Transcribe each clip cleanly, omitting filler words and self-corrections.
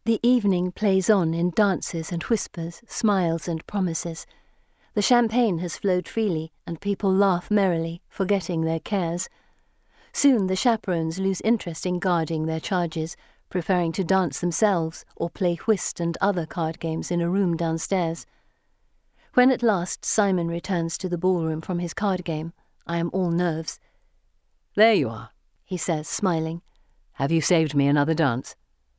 The evening plays on in dances and whispers, smiles and promises. The champagne has flowed freely, and people laugh merrily, forgetting their cares. Soon the chaperones lose interest in guarding their charges, preferring to dance themselves or play whist and other card games in a room downstairs. When at last Simon returns to the ballroom from his card game, I am all nerves. "There you are," he says, smiling. "Have you saved me another dance?"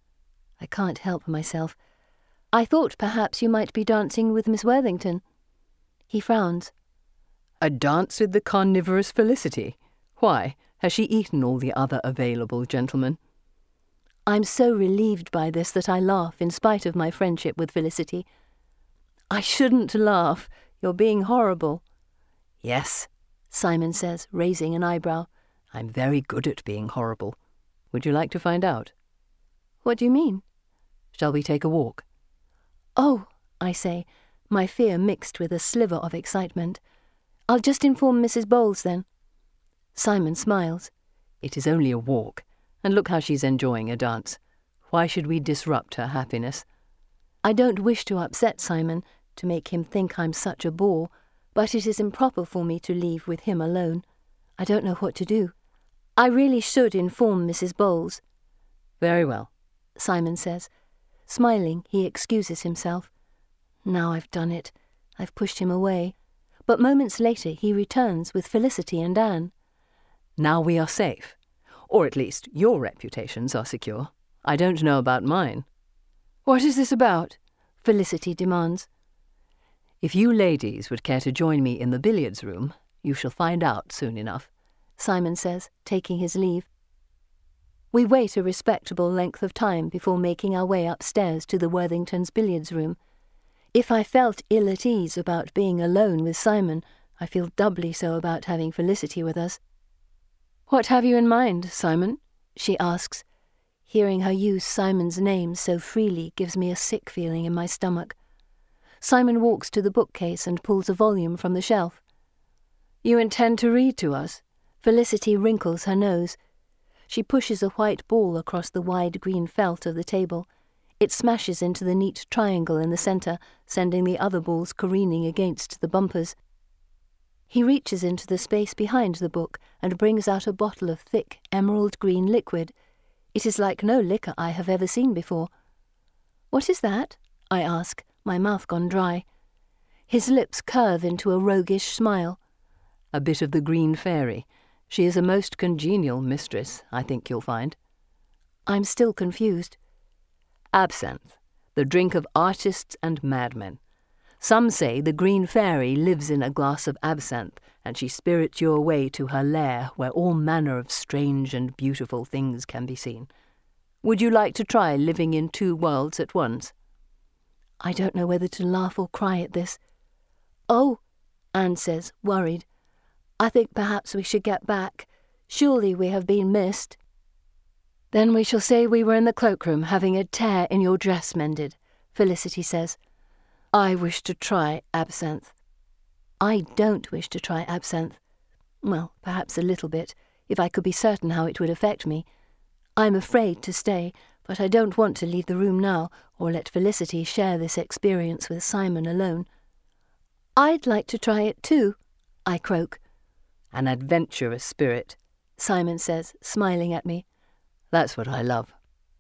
I can't help myself. I thought perhaps you might be dancing with Miss Worthington. He frowns. "A dance with the carnivorous Felicity? Why, has she eaten all the other available gentlemen?" I'm so relieved by this that I laugh in spite of my friendship with Felicity. I shouldn't laugh. You're being horrible. "Yes," Simon says, raising an eyebrow. "I'm very good at being horrible. Would you like to find out?" What do you mean? "Shall we take a walk?" "Oh," I say, my fear mixed with a sliver of excitement. "I'll just inform Mrs. Bowles then." Simon smiles. "It is only a walk, and look how she's enjoying a dance. Why should we disrupt her happiness?" I don't wish to upset Simon, to make him think I'm such a bore, but it is improper for me to leave with him alone. I don't know what to do. I really should inform Mrs. Bowles. "Very well," Simon says. Smiling, he excuses himself. Now I've done it. I've pushed him away. But moments later he returns with Felicity and Anne. "Now we are safe. Or at least your reputations are secure. I don't know about mine." "What is this about?" Felicity demands. "If you ladies would care to join me in the billiards room, you shall find out soon enough," Simon says, taking his leave. We wait a respectable length of time before making our way upstairs to the Worthingtons' billiards room. If I felt ill at ease about being alone with Simon, I feel doubly so about having Felicity with us. "What have you in mind, Simon?" she asks. Hearing her use Simon's name so freely gives me a sick feeling in my stomach. Simon walks to the bookcase and pulls a volume from the shelf. "You intend to read to us?" Felicity wrinkles her nose. She pushes a white ball across the wide green felt of the table. It smashes into the neat triangle in the centre, sending the other balls careening against the bumpers. He reaches into the space behind the book and brings out a bottle of thick emerald green liquid. It is like no liquor I have ever seen before. "What is that?" I ask, my mouth gone dry. His lips curve into a roguish smile. "A bit of the green fairy. She is a most congenial mistress, I think you'll find." I'm still confused. "Absinthe, the drink of artists and madmen. Some say the green fairy lives in a glass of absinthe, and she spirits you away to her lair where all manner of strange and beautiful things can be seen. Would you like to try living in two worlds at once?" I don't know whether to laugh or cry at this. "Oh," Anne says, worried. "I think perhaps we should get back. Surely we have been missed." "Then we shall say we were in the cloakroom having a tear in your dress mended," Felicity says. "I wish to try absinthe." I don't wish to try absinthe. Well, perhaps a little bit, if I could be certain how it would affect me. I'm afraid to stay, but I don't want to leave the room now, or let Felicity share this experience with Simon alone. "I'd like to try it too," I croak. "An adventurous spirit," Simon says, smiling at me. "That's what I love."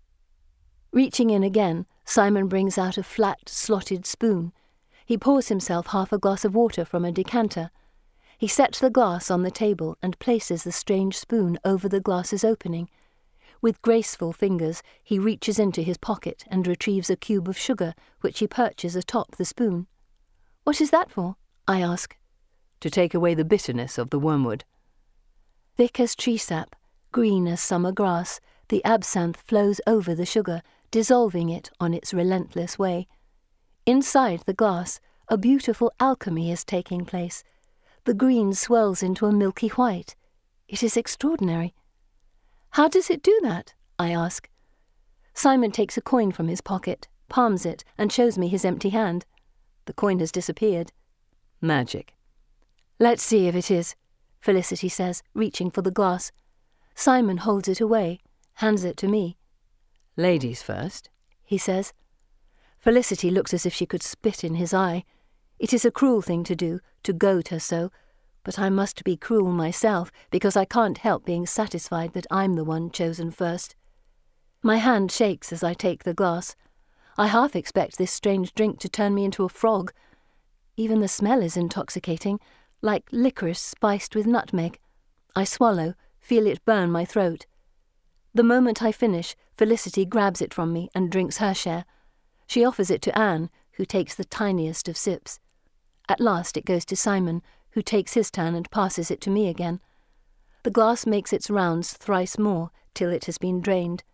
Reaching in again, Simon brings out a flat, slotted spoon. He pours himself half a glass of water from a decanter. He sets the glass on the table and places the strange spoon over the glass's opening. With graceful fingers, he reaches into his pocket and retrieves a cube of sugar, which he perches atop the spoon. "What is that for?" I ask. "To take away the bitterness of the wormwood." Thick as tree sap, green as summer grass, the absinthe flows over the sugar, dissolving it on its relentless way. Inside the glass, a beautiful alchemy is taking place. The green swirls into a milky white. It is extraordinary. "How does it do that?" I ask. Simon takes a coin from his pocket, palms it, and shows me his empty hand. The coin has disappeared. "Magic." "Let's see if it is," Felicity says, reaching for the glass. Simon holds it away, hands it to me. "Ladies first. he says. Felicity looks as if she could spit in his eye. It is a cruel thing to do, to goad her so, but I must be cruel myself, because I can't help being satisfied that I'm the one chosen first. My hand shakes as I take the glass. I half expect this strange drink to turn me into a frog. Even the smell is intoxicating, like licorice spiced with nutmeg. I swallow, feel it burn my throat. The moment I finish, Felicity grabs it from me and drinks her share. She offers it to Anne, who takes the tiniest of sips. At last it goes to Simon, who takes his turn and passes it to me again. The glass makes its rounds thrice more, till it has been drained.